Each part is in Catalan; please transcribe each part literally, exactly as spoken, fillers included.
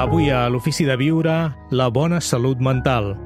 Avui a l'Ofici de Viure, la bona salut mental.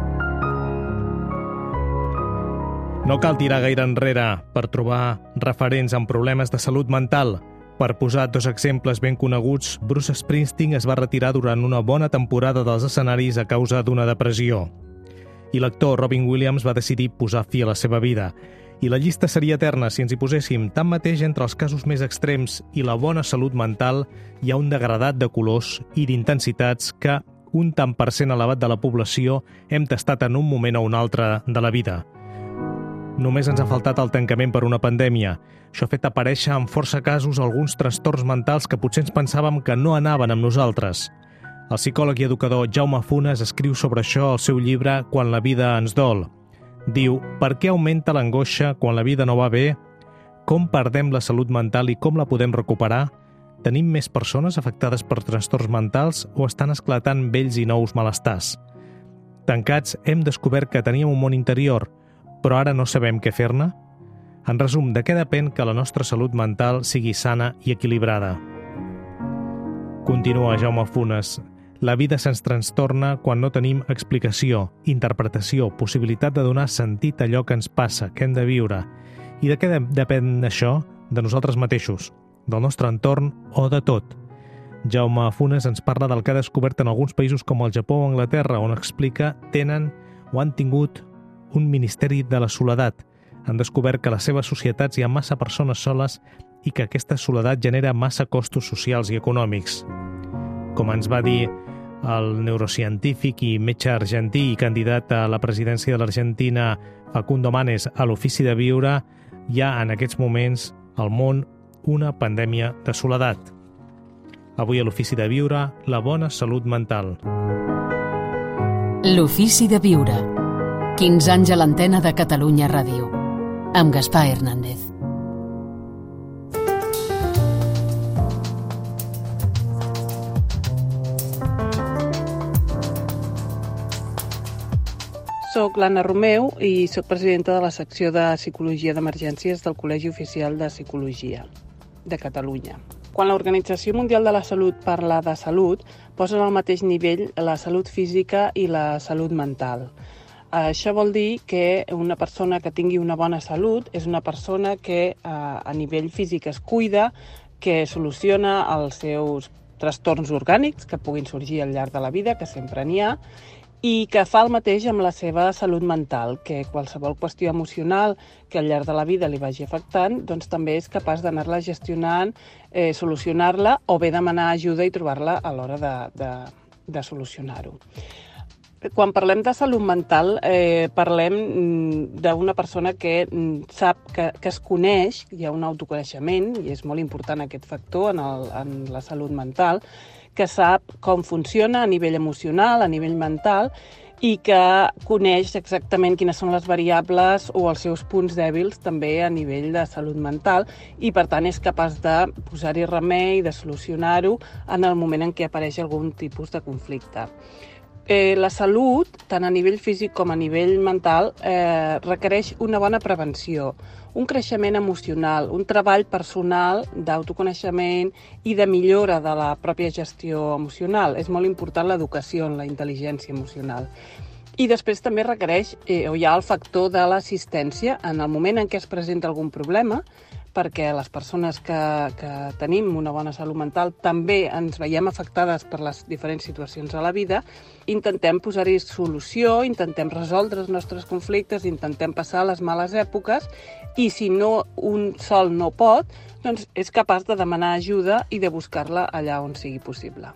No cal tirar gaire enrere per trobar referents amb problemes de salut mental. Per posar dos exemples ben coneguts, Bruce Springsteen es va retirar durant una bona temporada dels escenaris a causa d'una depressió. I l'actor Robin Williams va decidir posar fi a la seva vida. I la llista seria eterna si ens hi poséssim. Tanmateix, entre els casos més extrems i la bona salut mental hi ha un degradat de colors i d'intensitats que un tant per cent elevat de la població hem tastat en un moment o un altre de la vida. Només ens ha faltat el tancament per una pandèmia. Això ha fet aparèixer en força casos alguns trastorns mentals que potser ens pensàvem que no anaven amb nosaltres. El psicòleg i educador Jaume Funes escriu sobre això al seu llibre Quan la vida ens dol. Diu, per què augmenta l'angoixa quan la vida no va bé? Com perdem la salut mental i com la podem recuperar? Tenim més persones afectades per trastorns mentals o estan esclatant vells i nous malestars? Tancats, hem descobert que teníem un món interior, però ara no sabem què fer-ne? En resum, de què depèn que la nostra salut mental sigui sana i equilibrada? Continua Jaume Funes. La vida se'ns trastorna quan no tenim explicació, interpretació, possibilitat de donar sentit a allò que ens passa, que hem de viure. I de què de- depèn això? De nosaltres mateixos, del nostre entorn o de tot. Jaume Funes ens parla del que ha descobert en alguns països com el Japó o Anglaterra, on explica tenen o han tingut un ministeri de la soledat. Han descobert que a les seves societats hi ha massa persones soles i que aquesta soledat genera massa costos socials i econòmics. Com ens va dir el neurocientífic i metge argentí i candidat a la presidència de l'Argentina, Facundo Manes, a l'Ofici de Viure, hi ha en aquests moments al món una pandèmia de soledat. Avui a l'Ofici de Viure, la bona salut mental. L'Ofici de Viure. quinze anys a l'antena de Catalunya Ràdio. Amb Gaspar Hernández. Soc l'Anna Romeu i soc presidenta de la secció de Psicologia d'Emergències del Col·legi Oficial de Psicologia de Catalunya. Quan l'Organització Mundial de la Salut parla de salut, posen al mateix nivell la salut física i la salut mental. Això vol dir que una persona que tingui una bona salut és una persona que a nivell físic es cuida, que soluciona els seus trastorns orgànics que puguin sorgir al llarg de la vida, que sempre n'hi ha, i que fa el mateix amb la seva salut mental, que qualsevol qüestió emocional que al llarg de la vida li vagi afectant, doncs també és capaç d'anar-la gestionant, eh, solucionar-la o bé demanar ajuda i trobar-la a l'hora de, de, de solucionar-ho. Quan parlem de salut mental, eh, parlem d'una persona que sap que, que es coneix, hi ha un autoconeixement, i és molt important aquest factor en, el, en la salut mental, que sap com funciona a nivell emocional, a nivell mental, i que coneix exactament quines són les variables o els seus punts dèbils també a nivell de salut mental i, per tant, és capaç de posar-hi remei, de solucionar-ho en el moment en què apareix algun tipus de conflicte. Eh, la salut, tant a nivell físic com a nivell mental, eh, requereix una bona prevenció, un creixement emocional, un treball personal d'autoconeixement i de millora de la pròpia gestió emocional. És molt important l'educació en la intel·ligència emocional. I després també requereix, eh, o hi ha el factor de l'assistència en el moment en què es presenta algun problema, perquè les persones que, que tenim una bona salut mental també ens veiem afectades per les diferents situacions a la vida, intentem posar-hi solució, intentem resoldre els nostres conflictes, intentem passar les males èpoques i si no un sol no pot, doncs és capaç de demanar ajuda i de buscar-la allà on sigui possible.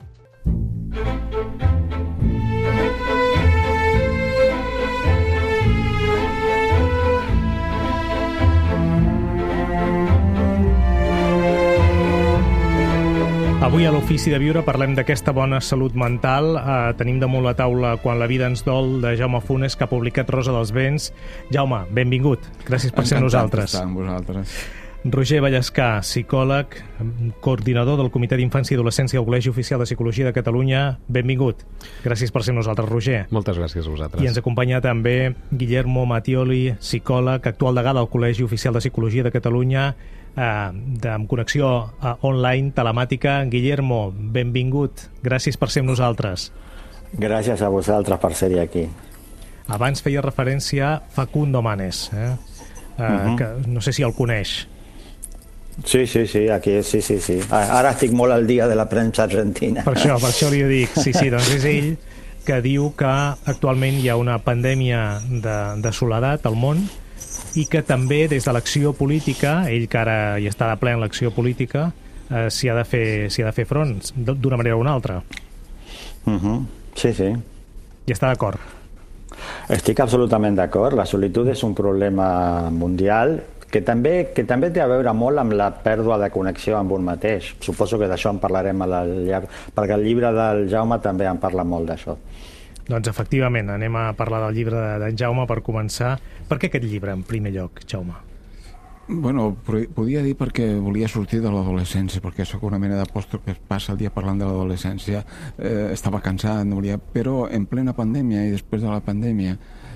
Avui a l'Ofici de Viure parlem d'aquesta bona salut mental. Eh, tenim damunt la taula Quan la vida ens dol, de Jaume Funes, que ha publicat Rosa dels Vents. Jaume, benvingut. Gràcies per ser amb nosaltres. Encantat d'estar amb vosaltres. Roger Vallescà, psicòleg, coordinador del Comitè d'Infància i Adolescència del Col·legi Oficial de Psicologia de Catalunya. Benvingut. Gràcies per ser amb nosaltres, Roger. Moltes gràcies a vosaltres. I ens acompanya també Guillermo Mattioli, psicòleg, actual degà del Col·legi Oficial de Psicologia de Catalunya. eh, de, amb connexió eh, online, telemàtica. Guillermo, benvingut. Gràcies per ser amb nosaltres. Gràcies a vosaltres per ser aquí. Abans feia referència a Facundo Manes, eh? Eh, uh-huh. que no sé si el coneix. Sí, sí, sí, aquí, sí, sí, sí. Ara estic molt al dia de la premsa argentina. Per això, per això li dic. Sí, sí, doncs és ell que diu que actualment hi ha una pandèmia de, de soledat al món i que també des de l'acció política, ell que ara hi està de ple en l'acció política, eh, s'hi ha de fer, s'hi ha de fer front d'una manera o una altra. Uh-huh. Sí, sí. I està d'acord? Estic absolutament d'acord. La solitud és un problema mundial que també, que també té a veure molt amb la pèrdua de connexió amb un mateix. Suposo que d'això en parlarem al llarg, perquè el llibre del Jaume també en parla molt d'això. Doncs efectivament, anem a parlar del llibre d'en Jaume per començar. Per què aquest llibre, en primer lloc, Jaume? Bueno, podia dir perquè volia sortir de l'adolescència, perquè sóc una mena d'apòstol que es passa el dia parlant de l'adolescència. Eh, estava cansat, no volia... Però en plena pandèmia i després de la pandèmia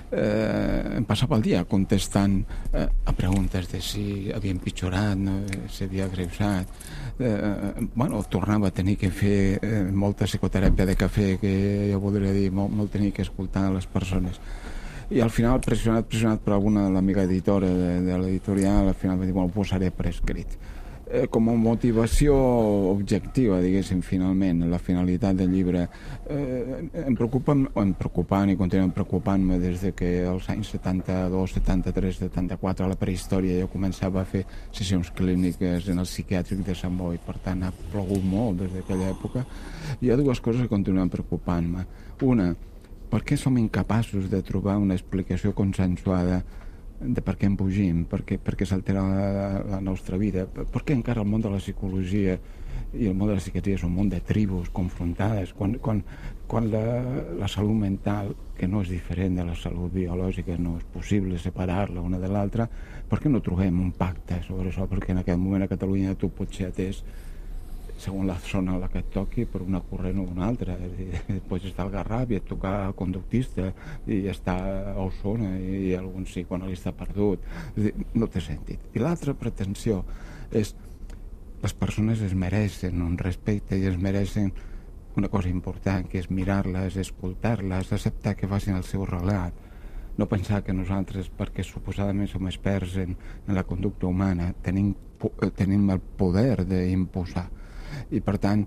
eh, em passava el dia contestant eh, a preguntes de si havia empitjorat, no, si havia greujat. Eh, bueno, tornava a tenir que fer eh, molta psicoteràpia de cafè, que jo voldria dir, molt, molt tenir que escoltar les persones. I al final, pressionat, pressionat per alguna de l'amiga editora de, de l'editorial, al final va dir, bueno, ho posaré per escrit. Eh, com a motivació objectiva, diguéssim, finalment, la finalitat del llibre, eh, em preocupa, em preocupant i continuen preocupant-me des de que als anys setanta-dos, setanta-tres, setanta-quatre, a la prehistòria, jo començava a fer sessions clíniques en el psiquiàtric de Sant Boi, per tant ha plogut molt des d'aquella època. Hi ha dues coses que continuen preocupant-me. Una, per què som incapaços de trobar una explicació consensuada de per què embogim, per què, per què s'altera la, la nostra vida, per què encara el món de la psicologia i el món de la psiquiatria és un món de tribus confrontades, quan, quan, quan la, la salut mental, que no és diferent de la salut biològica, no és possible separar-la una de l'altra, per què no trobem un pacte sobre això? Perquè en aquest moment a Catalunya tu pots ser atès segons la zona a la que et toqui, per una corrent o una altra. Després està el Garraf i et toca el conductista, i està a Osona i algun psicoanalista perdut. No té sentit. I l'altra pretensió és les persones es mereixen un respecte i es mereixen una cosa important, que és mirar-les, escoltar-les, acceptar que facin el seu relat. No pensar que nosaltres, perquè suposadament som experts en, en la conducta humana, tenim, tenim el poder d'imposar. I per tant,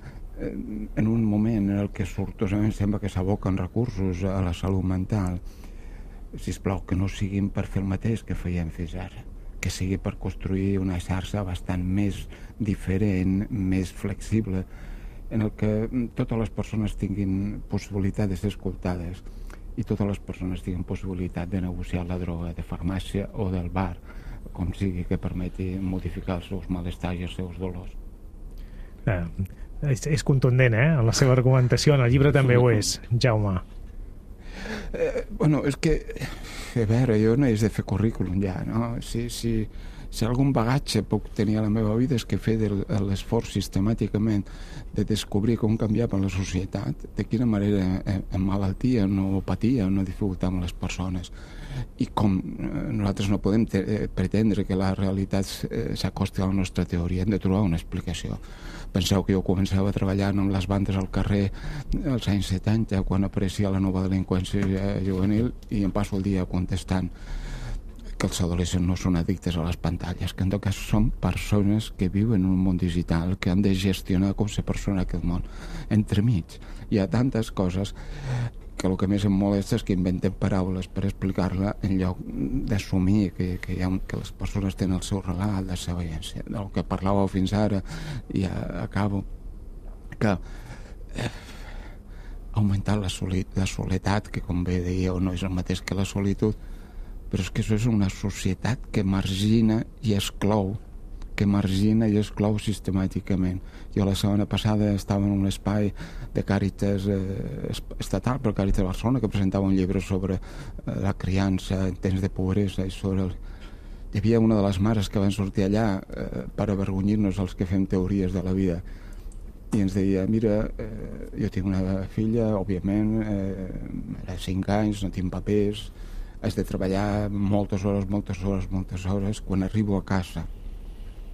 en un moment en el que sortosament sembla que s'aboquen recursos a la salut mental, sisplau, que no siguin per fer el mateix que fèiem fins ara, que sigui per construir una xarxa bastant més diferent, més flexible, en el que totes les persones tinguin possibilitat de ser escoltades i totes les persones tinguin possibilitat de negociar la droga de farmàcia o del bar, com sigui, que permeti modificar els seus malestars i els seus dolors. Eh, és, és contundent, eh? En la seva argumentació, en el llibre també ho és, Jaume. Eh, bueno, és que, a veure, jo no he de fer currículum ja, no? Si, si, si algun bagatge puc tenir a la meva vida és que fer l'esforç sistemàticament de descobrir com canviava la societat, de quina manera emmalaltia no patia, no dificultava les persones, i com nosaltres no podem pretendre que la realitat s'acosti a la nostra teoria, hem de trobar una explicació. Penseu que jo començava treballant amb les bandes al carrer als anys setanta, quan apareixia la nova delinqüència juvenil, i em passo el dia contestant que els adolescents no són addictes a les pantalles, que en tot cas són persones que viuen en un món digital, que han de gestionar com se persona aquest món. Entremig hi ha tantes coses que el que més em molesta és que inventen paraules per explicar-la en lloc d'assumir que, que, ha, que les persones tenen el seu relat, la seva vivència. Del que parlàveu fins ara, i ja acabo, que eh, augmentar la, soli, la soledat, que com bé dèieu no és el mateix que la solitud, però és que això és una societat que margina i exclou, que margina i exclou sistemàticament. Jo la setmana passada estava en un espai de Càritas eh, estatal, per Càritas Barcelona, que presentava un llibre sobre eh, la criança en temps de pobresa, i sobre el... hi havia una de les mares que van sortir allà eh, per avergonyir-nos els que fem teories de la vida, i ens deia, mira, eh, jo tinc una filla, òbviament, eh, de cinc anys, no tinc papers, haig de treballar moltes hores, moltes hores, moltes hores, quan arribo a casa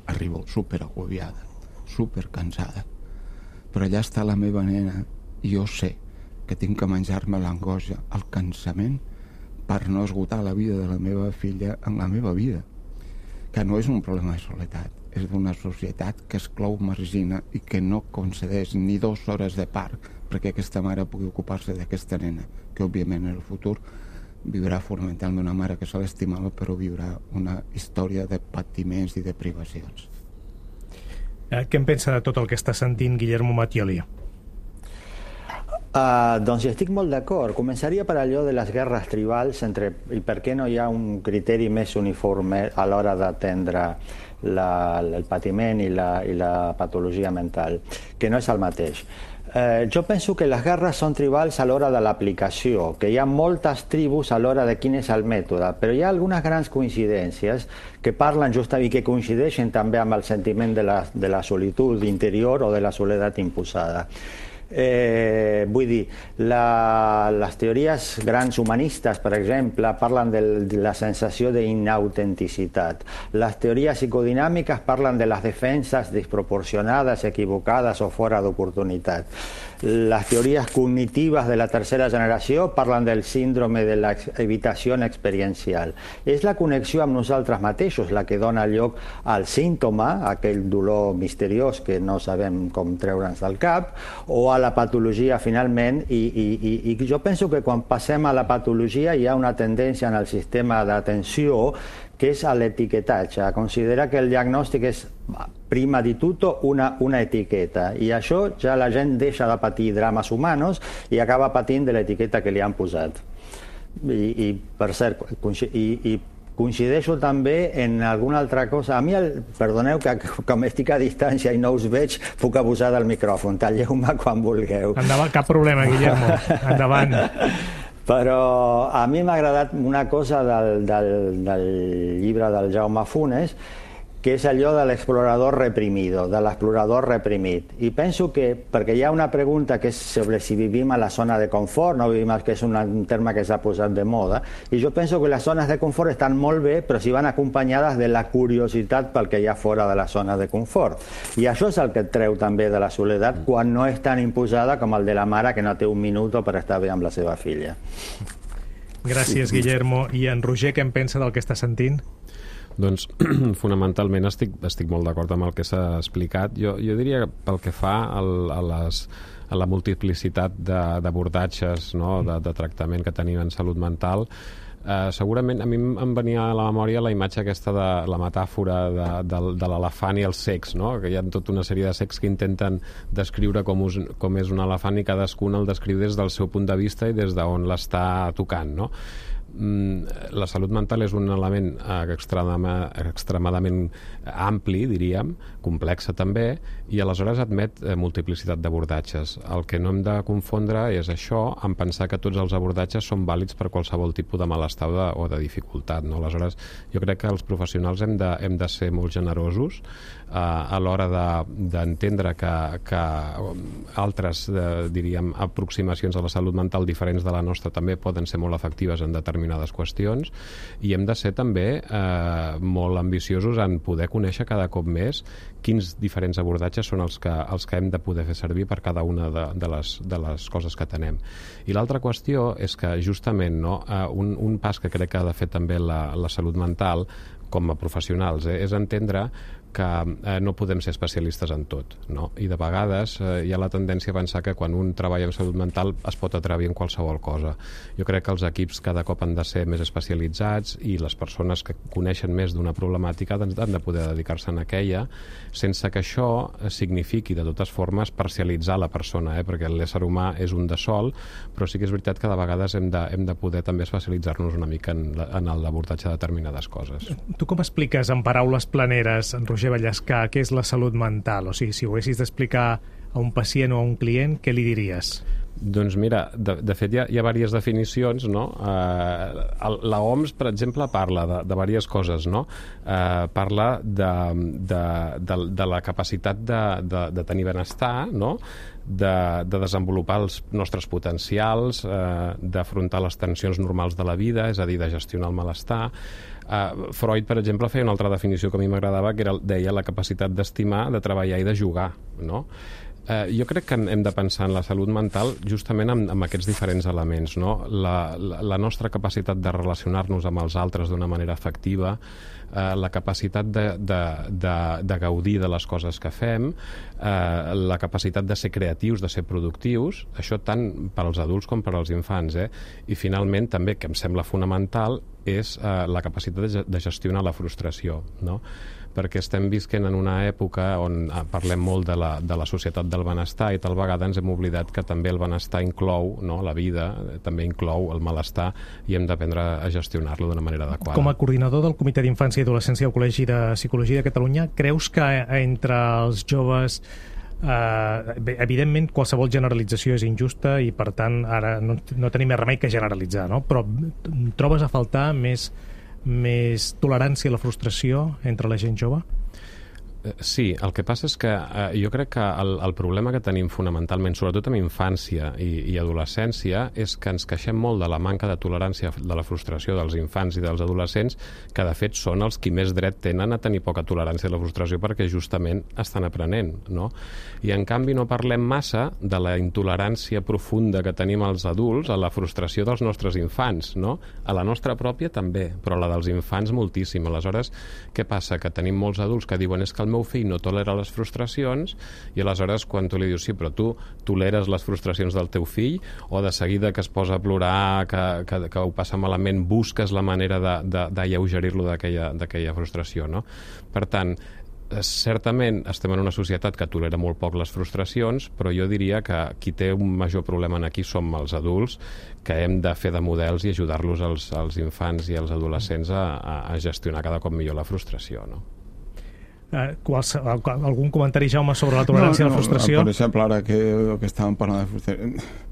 arribo super agobiada, super cansada, però allà està la meva nena i jo sé que tinc que menjar-me l'angoixa, el cansament, per no esgotar la vida de la meva filla en la meva vida, que no és un problema de soledat, és d'una societat que exclou, margina i que no concedeix ni dues hores de parc perquè aquesta mare pugui ocupar-se d'aquesta nena, que òbviament en el futur viurà fonamentalment una mare que se l'estimava, però viurà una història de patiments i de privacions. Eh, què en pensa de tot el que està sentint Guillermo Mattioli? Uh, doncs hi estic molt d'acord. Començaria per allò de les guerres tribals entre, i per què no hi ha un criteri més uniforme a l'hora d'atendre la, el patiment i la, i la patologia mental, que no és el mateix. Eh, jo penso que les guerres són tribals a l'hora de l'aplicació, que hi ha moltes tribus a l'hora de quin és el mètode, però hi ha algunes grans coincidències que parlen justament i que coincideixen també amb el sentiment de la, de la solitud interior o de la soledat imposada. Eh, vull dir, la, les teories grans humanistes, per exemple, parlen del, de la sensació d'inautenticitat. Les teories psicodinàmiques parlen de les defenses desproporcionades, equivocades o fora d'oportunitat. Les teories cognitives de la tercera generació parlen del síndrome de l'evitació experiencial. És la connexió amb nosaltres mateixos la que dona lloc al símptoma, aquell dolor misteriós que no sabem com treure'ns del cap, o a la patologia finalment, i, i, i, i jo penso que quan passem a la patologia hi ha una tendència en el sistema d'atenció que és a l'etiquetatge, a considerar que el diagnòstic és, prima di tutto, una, una etiqueta, i això ja la gent deixa de patir drames humanos i acaba patint de l'etiqueta que li han posat. I, i per cert, i, i coincideixo també en alguna altra cosa. A mi, el, perdoneu que com estic a distància i no us veig, puc abusar del micròfon. Talleu-me quan vulgueu. Endavant, cap problema, Guillermo. Endavant. Però a mi m'ha agradat una cosa del, del, del llibre del Jaume Funes, que és allò de l'explorador reprimido, de l'explorador reprimit. I penso que, perquè hi ha una pregunta que és sobre si vivim a la zona de confort, no vivim, que és un terme que s'ha posat de moda, i jo penso que les zones de confort estan molt bé, però si van acompanyades de la curiositat pel que hi ha fora de la zona de confort. I això és el que et treu també de la soledat, quan no és tan imposada com el de la mare que no té un minut per estar bé amb la seva filla. Gràcies, Guillermo. I en Roger, què en pensa del que està sentint? Doncs fonamentalment estic, estic molt d'acord amb el que s'ha explicat. Jo, jo diria que pel que fa al, a, les, a la multiplicitat d'abordatges, no, de, de tractament que tenim en salut mental, eh, segurament a mi em venia a la memòria la imatge aquesta de la metàfora de, de, de l'elefant i els cecs, no? Que hi ha tota una sèrie de cecs que intenten descriure com, us, com és un elefant i cadascun el descriu des del seu punt de vista i des d'on l'està tocant, no? La salut mental és un element extremadament ampli, diríem, complexa també, i aleshores admet multiplicitat d'abordatges. El que no hem de confondre és això en pensar que tots els abordatges són vàlids per qualsevol tipus de malestar o de dificultat, no? Aleshores, jo crec que els professionals hem de, hem de ser molt generosos eh, a l'hora d'entendre de, que, que altres, eh, diríem, aproximacions a la salut mental diferents de la nostra també poden ser molt efectives en determinades qüestions, i hem de ser també eh, molt ambiciosos en poder conèixer cada cop més quins diferents abordatges són els que, els que hem de poder fer servir per cada una de, de, les, de les coses que tenem. I l'altra qüestió és que justament, no, eh, un, un pas que crec que ha de fer també la, la salut mental com a professionals eh, és entendre que eh, no podem ser especialistes en tot, no? I de vegades eh, hi ha la tendència a pensar que quan un treballa en salut mental es pot atrevir en qualsevol cosa. Jo crec que els equips cada cop han de ser més especialitzats i les persones que coneixen més d'una problemàtica han de poder dedicar-se a aquella, sense que això signifiqui de totes formes parcialitzar la persona, eh? Perquè l'ésser humà és un de sol, però sí que és veritat que de vegades hem de, hem de poder també especialitzar-nos una mica en, en l'abordatge de determinades coses. Tu com expliques en paraules planeres, en Roger Vallescà, què és la salut mental? O sigui, si ho haguessis d'explicar a un pacient o a un client, què li diries? Doncs mira, de, de fet hi ha, hi ha diverses definicions, no? Eh, la O M S, per exemple, parla de, de diverses coses, no? Eh, parla de, de, de, de la capacitat de, de, de tenir benestar, no? De, de desenvolupar els nostres potencials, eh, d'afrontar les tensions normals de la vida, és a dir, de gestionar el malestar. Uh, Freud, per exemple, feia una altra definició que a mi m'agradava, que era, deia la capacitat d'estimar, de treballar i de jugar, no? Uh, jo crec que hem de pensar en la salut mental justament amb, amb aquests diferents elements, no? La, la, la nostra capacitat de relacionar-nos amb els altres d'una manera efectiva, uh, la capacitat de, de, de, de gaudir de les coses que fem, uh, la capacitat de ser creatius, de ser productius, això tant per als adults com per als infants, eh? I finalment també, que em sembla fonamental, és uh, la capacitat de, de gestionar la frustració, no? Perquè estem visquent en una època on parlem molt de la, de la societat del benestar i tal vegada ens hem oblidat que també el benestar inclou, no? La vida també inclou el malestar i hem d'aprendre a gestionar-lo d'una manera adequada. Com a coordinador del Comitè d'Infància i Adolescència del Col·legi de Psicologia de Catalunya, creus que entre els joves Uh, bé, evidentment qualsevol generalització és injusta i per tant ara no, no tenim més remei que generalitzar, no? Però trobes a faltar més, més tolerància a la frustració entre la gent jove? Sí, el que passa és que eh, jo crec que el, el problema que tenim fonamentalment, sobretot en infància i, i adolescència, és que ens queixem molt de la manca de tolerància de la frustració dels infants i dels adolescents, que de fet són els qui més dret tenen a tenir poca tolerància a la frustració perquè justament estan aprenent, no? I en canvi no parlem massa de la intolerància profunda que tenim els adults a la frustració dels nostres infants, no? A la nostra pròpia també, però a la dels infants moltíssim. Aleshores, què passa? Que tenim molts adults que diuen és que el meu fill no tolera les frustracions i aleshores quan tu li dius sí, però tu toleres les frustracions del teu fill o de seguida que es posa a plorar, que, que, que ho passa malament, busques la manera d'alleugerir-lo d'aquella frustració, no? Per tant, certament estem en una societat que tolera molt poc les frustracions, però jo diria que qui té un major problema aquí som els adults, que hem de fer de models i ajudar-los als, als infants i als adolescents a, a gestionar cada cop millor la frustració, no? Uh, quals, algun comentari, Jaume, sobre la tolerància no, no, a la frustració? Per exemple, ara que, que estàvem parlant de frustració,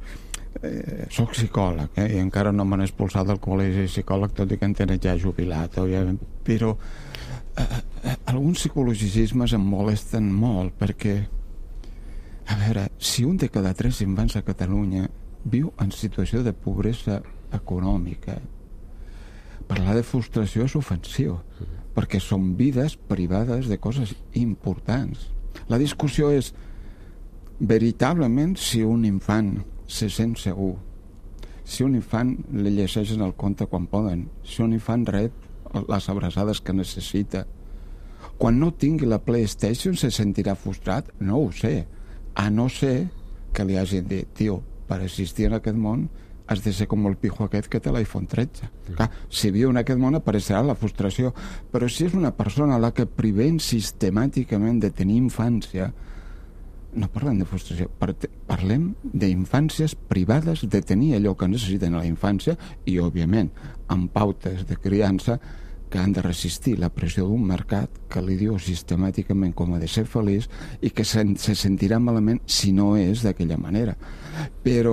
eh, soc psicòleg, eh, i encara no m'han expulsat del col·legi psicòleg, tot i que en tenen ja jubilat, òbviament, però eh, eh, alguns psicologicismes em molesten molt, perquè, a veure, si un de cada tres infants a Catalunya viu en situació de pobresa econòmica, parlar de frustració és ofensiu, perquè són vides privades de coses importants. La discussió és veritablement si un infant se sent segur, si un infant li llegeixen el conte quan poden, si un infant rep les abraçades que necessita. Quan no tingui la PlayStation se sentirà frustrat? No ho sé, a no ser que li hagin dit, tio, per existir en aquest món has de ser com el pijo aquest que té l'iPhone tretze. Clar, si viu en aquest món apareixerà la frustració, però si és una persona a la que privem sistemàticament de tenir infància, no parlem de frustració, parlem d'infàncies privades de tenir allò que necessiten a la infància i, òbviament, amb pautes de criança que han de resistir la pressió d'un mercat que li diu sistemàticament com ha de ser feliç i que se, se sentirà malament si no és d'aquella manera. Però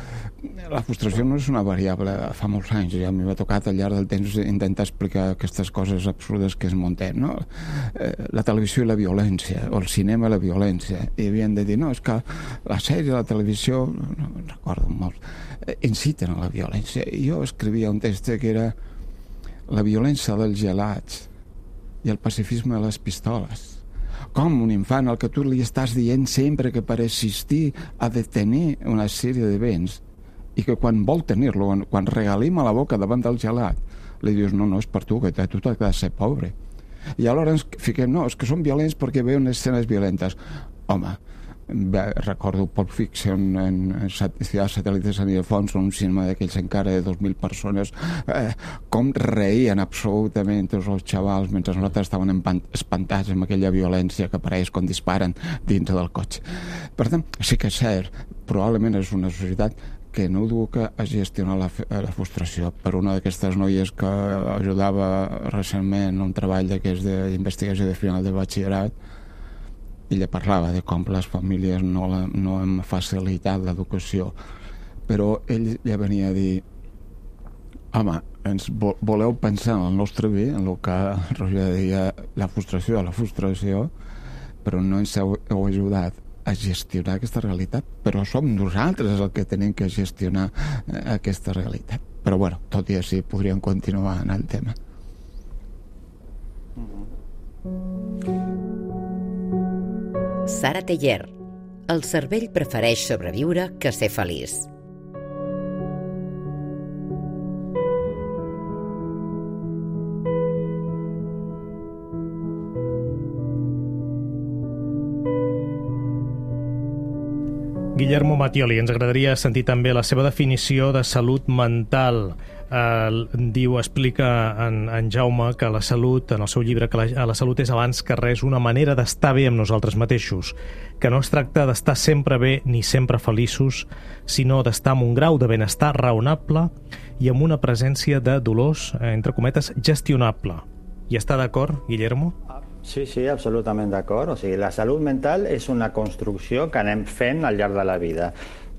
la frustració no és una variable. Fa molts anys ja m'hi va tocar al llarg del temps intentar explicar aquestes coses absurdes que es munten, no? Eh, la televisió i la violència, o el cinema i la violència, i havien de dir, no, és que la sèrie, la televisió, no, no recordo molt, eh, inciten a la violència. I jo escrivia un text que era la violència dels gelats i el pacifisme de les pistoles. Com un infant al que tu li estàs dient sempre que per existir ha de tenir una sèrie de béns i que quan vol tenir-lo, quan regalima la boca davant del gelat, li dius, no, no, és per tu, que tu t'has de ser pobre. I alhora ens fiquem, no, és que són violents perquè veuen escenes violentes. Home, recordo Pulp Fiction en, en Ciudad Satélite San Ildefonso, un cinema d'aquells encara de dos mil persones, eh, com reien absolutament tots els xavals mentre nosaltres estaven espantats amb aquella violència que apareix quan disparen dintre del cotxe. Per tant, sí que és cert, probablement és una societat que no educa a gestionar la, la frustració. Per una d'aquestes noies que ajudava recentment un treball d'aquests d'investigació de final de batxillerat, ella parlava de com les famílies no, la, no han facilitat l'educació però ell ja venia a dir home, ens voleu pensar en el nostre bé, en el que Roger deia, la frustració de la frustració, però no ens heu, heu ajudat a gestionar aquesta realitat, però som nosaltres el que tenim que gestionar aquesta realitat. Però bueno, tot i així podríem continuar en el tema. Sara Teller. El cervell prefereix sobreviure que ser feliç. Guillermo Mattioli, ens agradaria sentir també la seva definició de salut mental. Eh, diu, explica en, en Jaume que la salut, en el seu llibre, que la, la salut és abans que res una manera d'estar bé amb nosaltres mateixos, que no es tracta d'estar sempre bé ni sempre feliços, sinó d'estar amb un grau de benestar raonable i amb una presència de dolors, eh, entre cometes, gestionable. Hi està d'acord, Guillermo? Sí, sí, absolutament d'acord. O sigui, la salut mental és una construcció que anem fent al llarg de la vida.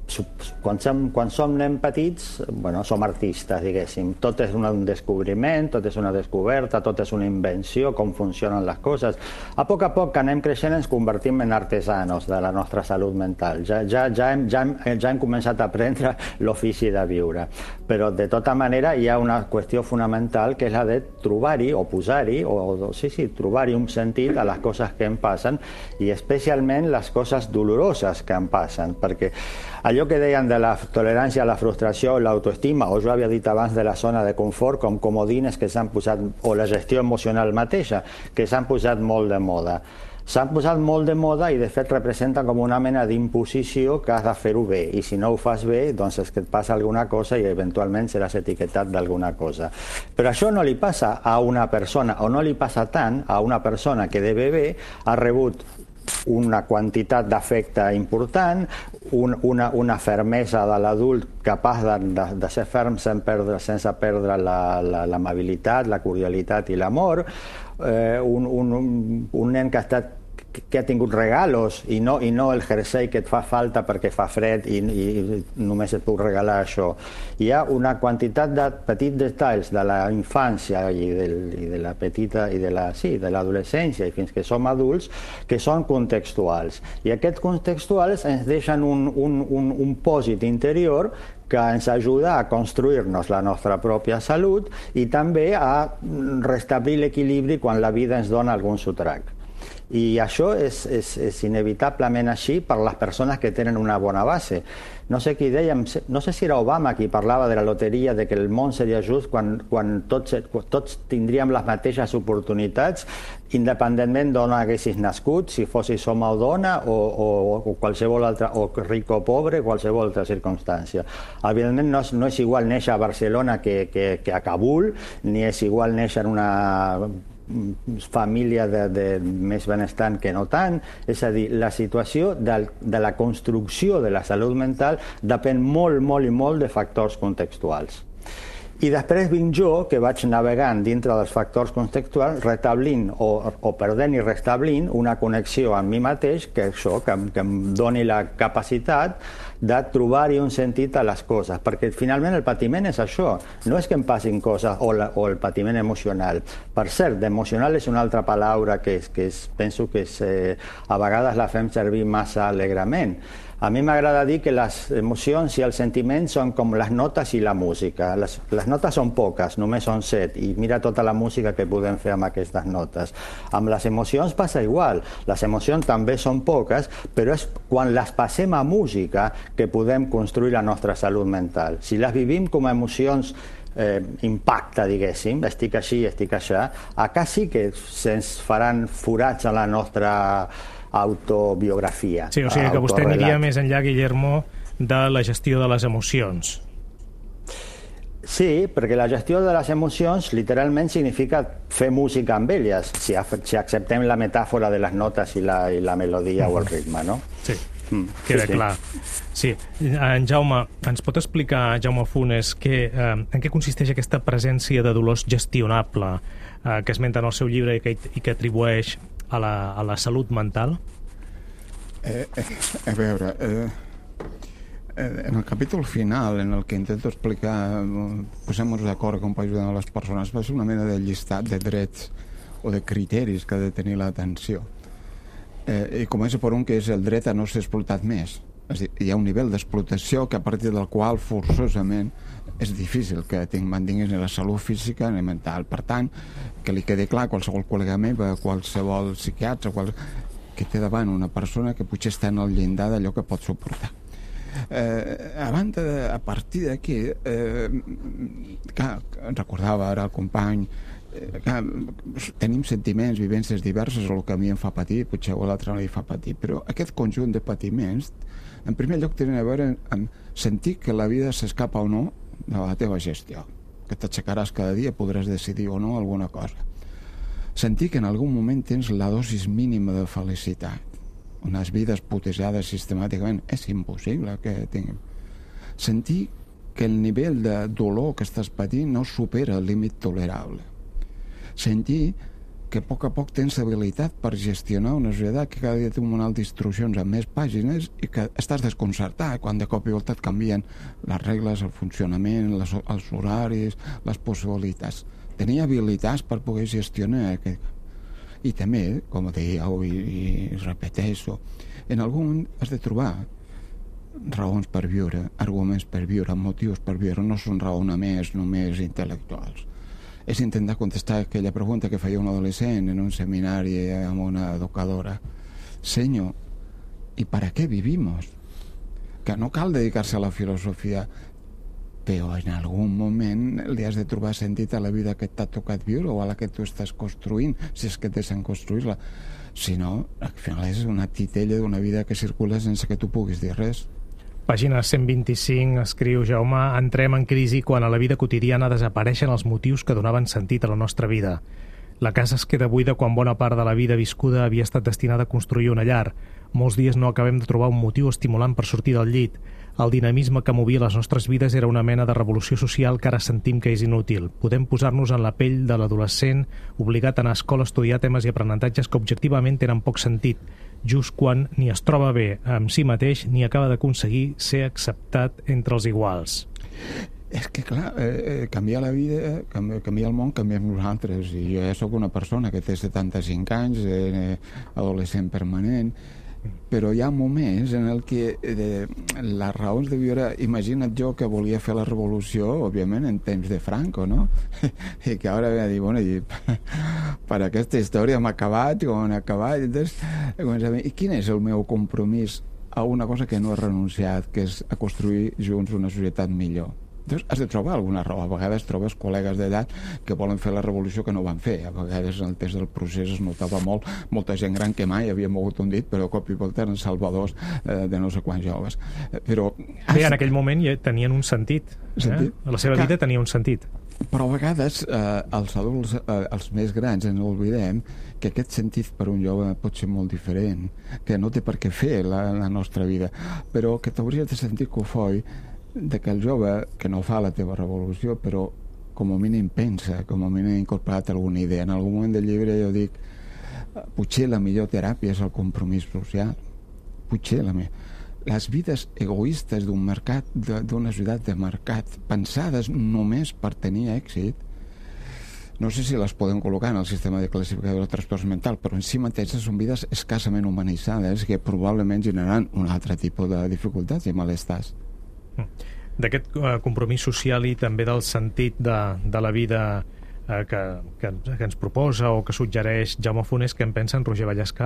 Quan som, quan som nens petits, bueno, som artistes, diguéssim. Tot és un descobriment, tot és una descoberta, tot és una invenció, com funcionen les coses. A poc a poc que anem creixent ens convertim en artesanos de la nostra salut mental. Ja, ja, ja, hem, ja, hem, ja hem començat a aprendre l'ofici de viure. Però, de tota manera, hi ha una qüestió fonamental que és la de trobar-hi o posar-hi, o sí, sí, trobar-hi un sentit a les coses que em passen i especialment les coses doloroses que em passen, perquè allò que deien de la tolerància a la frustració o l'autoestima, o jo havia dit abans de la zona de confort, com comodines que s'han posat, o la gestió emocional mateixa, que s'han posat molt de moda. S'han posat molt de moda i de fet representen com una mena d'imposició que has de fer-ho bé, i si no ho fas bé, doncs és que et passa alguna cosa i eventualment seràs etiquetat d'alguna cosa. Però això no li passa a una persona, o no li passa tant a una persona que de bebè ha rebut una quantitat d'afecte important, un, una, una fermesa de l'adult capaç de, de, de ser ferm sense perdre, sense perdre l'amabilitat, la, la cordialitat i l'amor, eh, un, un, un, un nen que ha estat que ha tingut regalos i no, i no el jersei que et fa falta perquè fa fred i, i només et puc regalar això. Hi ha una quantitat de petits detalls de la infància i, del, i de la petita i de la, sí, de l'adolescència i fins que som adults que són contextuals. I aquests contextuals ens deixen un, un, un, un pòsit interior que ens ajuda a construir-nos la nostra pròpia salut i també a restablir l'equilibri quan la vida ens dona algun sotrac. I això és, és, és inevitablement així per les persones que tenen una bona base. No sé qui deia, no sé si era Obama qui parlava de la loteria, de que el món seria just quan, quan tots, tots tindríem les mateixes oportunitats, independentment d'on haguessis nascut, si fossis home o dona, o, o, o qualsevol altra, o ric o pobre, qualsevol altra circumstància. Evidentment no és, no és igual néixer a Barcelona que, que, que a Kabul, ni és igual néixer en una família de, de més benestant que no tant. És a dir, la situació de, de la construcció de la salut mental depèn molt, molt i molt de factors contextuals. I després vinc jo, que vaig navegant dintre dels factors contextuals, retablint o, o perdent i restablint una connexió amb mi mateix, que això, que, que em doni la capacitat de trobar-hi un sentit a les coses, perquè finalment el patiment és això, no és que em passin coses o, la, o el patiment emocional. Per cert, emocional és una altra paraula que, és, que és, penso que és, eh, a vegades la fem servir massa alegrement. A mi m'agrada dir que les emocions i els sentiments són com les notes i la música. Les, les notes són poques, només són set, i mira tota la música que podem fer amb aquestes notes. Amb les emocions passa igual. Les emocions també són poques, però és quan les passem a música que podem construir la nostra salut mental. Si les vivim com a emocions eh, impacte, diguéssim, estic així, estic això, acá sí que se'ns faran forats a la nostra autobiografia. Sí, o sigui que vostè aniria més enllà, Guillermo, de la gestió de les emocions. Sí, perquè la gestió de les emocions literalment significa fer música amb elles, si, si acceptem la metàfora de les notes i la, i la melodia o el ritme, no? Sí, mm, queda sí, clar. Sí. En Jaume, ens pot explicar, Jaume Funes, que, eh, en què consisteix aquesta presència de dolors gestionable eh, que esmenta en el seu llibre i que, i que atribueix a la, a la salut mental? Eh, eh, a veure, eh, en el capítol final, en el que intento explicar, posem-nos d'acord com per ajudar les persones, va ser una mena de llistat de drets o de criteris que ha de tenir l'atenció. Eh, I comença per un que és el dret a no ser explotat més. És a dir, hi ha un nivell d'explotació que a partir del qual forçosament és difícil que mantinguis ni la salut física ni mental. Per tant, que li quedi clar a qualsevol col·lega meva, a qualsevol psiquiatre, qual... que té davant una persona que potser està en el llindar d'allò que pot suportar. Eh, a banda, de, a partir d'aquí, eh, clar, recordava ara el company, eh, clar, tenim sentiments, vivències diverses, el que a mi em fa patir, potser a l'altre no li fa patir, però aquest conjunt de patiments, en primer lloc, tenen a veure amb sentir que la vida s'escapa o no de la teva gestió, que t'aixecaràs cada dia, podràs decidir o no alguna cosa. Sentir que en algun moment tens la dosis mínima de felicitat. Unes vides putejades sistemàticament és impossible que tinguem. Sentir que el nivell de dolor que estàs patint no supera el límit tolerable. Sentir que a poc a poc tens habilitat per gestionar una societat que cada dia té un munt d'instruccions amb més pàgines i que estàs desconcertat quan de cop i volta et canvien les regles, el funcionament, les, els horaris, les possibilitats. Tenir habilitats per poder gestionar aquest... I també, com dèieu i, i repeteixo, en algun moment has de trobar raons per viure, arguments per viure, motius per viure, no són raonaments només intel·lectuals. És intentar contestar aquella pregunta que feia un adolescent en un seminari amb una educadora. Senyor, ¿y para qué vivimos? Que no cal dedicar-se a la filosofia, però en algun moment li has de trobar sentit a la vida que t'ha tocat viure o a la que tu estàs construint, si és que tens en construir-la. Si no, al final és una titella d'una vida que circula sense que tu puguis dir res. Pàgina cent vint-i-cinc, escriu Jaume, entrem en crisi quan a la vida quotidiana desapareixen els motius que donaven sentit a la nostra vida. La casa es queda buida quan bona part de la vida viscuda havia estat destinada a construir una llar. Molts dies no acabem de trobar un motiu estimulant per sortir del llit. El dinamisme que movia les nostres vides era una mena de revolució social que ara sentim que és inútil. Podem posar-nos en la pell de l'adolescent obligat a anar a escola a estudiar temes i aprenentatges que objectivament tenen poc sentit, just quan ni es troba bé amb si mateix ni acaba d'aconseguir ser acceptat entre els iguals. És que, clar, eh, canviar la vida, canviar, canviar el món, canviem nosaltres. I jo ja soc una persona que té setanta-cinc anys, eh, adolescent permanent, però hi ha moments en el que eh, les raons de viure... Imagina't jo que volia fer la revolució, òbviament, en temps de Franco, no? I que ara ve a dir, bueno, i, per aquesta història hem acabat, com hem acabat... Entonces, I quin és el meu compromís a una cosa que no he renunciat, que és a construir junts una societat millor? Entonces, has de trobar alguna raó. A vegades trobes col·legues d'edat que volen fer la revolució que no van fer. A vegades en el temps del procés es notava molt, molta gent gran que mai havia mogut un dit, però a cop i volta eren salvadors eh, de no sé quants joves. Però... Has... Bé, en aquell moment ja tenien un sentit. Eh? sentit? La seva vida tenia un sentit. Però a vegades eh, els adults, eh, els més grans, ens oblidem que aquest sentit per un jove pot ser molt diferent, que no té per què fer la, la nostra vida, però que t'hauries de sentir cofoi de que el jove, que no fa la teva revolució, però com a mínim pensa, com a mínim ha incorporat alguna idea. En algun moment del llibre jo dic, potser la millor teràpia és el compromís social. Potser la millor. Les vides egoistes d'un mercat, d'una societat de mercat, pensades només per tenir èxit, no sé si les podem col·locar en el sistema de classificació de trastorns mentals, però en si mateixes són vides escassament humanitzades que probablement generaran un altre tipus de dificultats i malestars. D'aquest uh, compromís social i també del sentit de, de la vida uh, que, que, que ens proposa o que suggereix Jaume Funes, que en pensa en Roger Vallescà?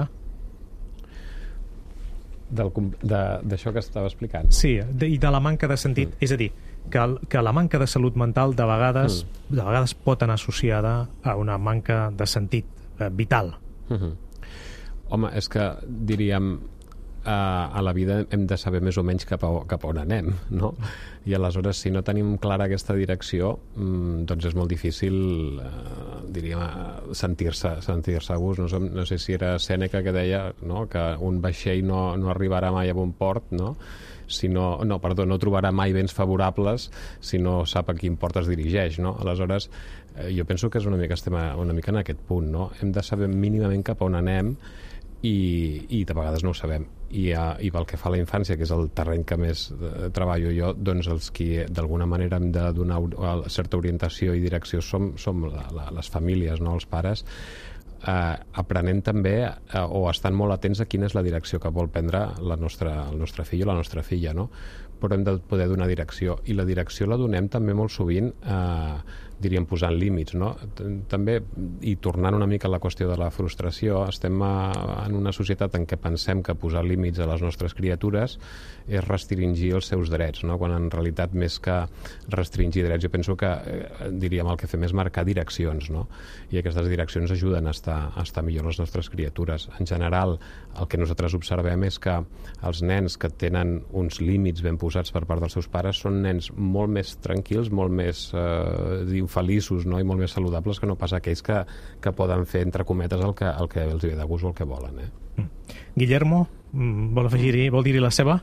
D'això que estava explicant? Sí, de, i de la manca de sentit, mm. és a dir, que, el, que la manca de salut mental de vegades, mm. de vegades pot anar associada a una manca de sentit uh, vital. Mm-hmm. Home, és que diríem a la vida hem de saber més o menys cap a, cap a on anem, no? I aleshores, si no tenim clara aquesta direcció, doncs és molt difícil, eh, diríem, sentir-se sentir-se a gust. No sé, no sé si era Sèneca que deia, no?, que un vaixell no, no arribarà mai a bon port, no?, si no, no, perdó, no trobarà mai vents favorables si no sap a quin port es dirigeix, no? Aleshores, eh, jo penso que és una mica, estem una mica en aquest punt, no? Hem de saber mínimament cap a on anem i, i de vegades no ho sabem. I, uh, i pel que fa a la infància, que és el terreny que més uh, treballo jo, doncs els qui d'alguna manera hem de donar uh, certa orientació i direcció som, som la, la, les famílies, no? Els pares, uh, aprenent també uh, o estan molt atents a quina és la direcció que vol prendre la nostra, el nostre fill o la nostra filla, no? Però hem de poder donar direcció, i la direcció la donem també molt sovint eh, diríem posant límits, no? També, i tornant una mica a la qüestió de la frustració, estem a, en una societat en què pensem que posar límits a les nostres criatures és restringir els seus drets, no? Quan en realitat més que restringir drets, jo penso que eh, diríem el que fem és marcar direccions, no? I aquestes direccions ajuden a estar, a estar millor les nostres criatures. En general, el que nosaltres observem és que els nens que tenen uns límits ben posats per part dels seus pares són nens molt més tranquils, molt més eh, feliços, no? I molt més saludables que no pas aquells que, que poden fer, entre cometes, el que, el que els ve de gust o el que volen. Eh? Mm. Guillermo, vol afegir-hi, vol dir-hi la seva?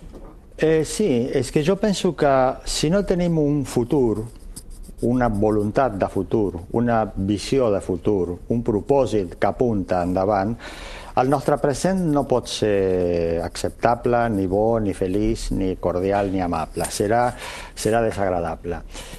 Eh, sí, és que jo penso que si no tenim un futur, una voluntat de futur, una visió de futur, un propòsit que apunta endavant, el nostre present no pot ser acceptable, ni bo, ni feliç, ni cordial, ni amable. Serà, serà desagradable.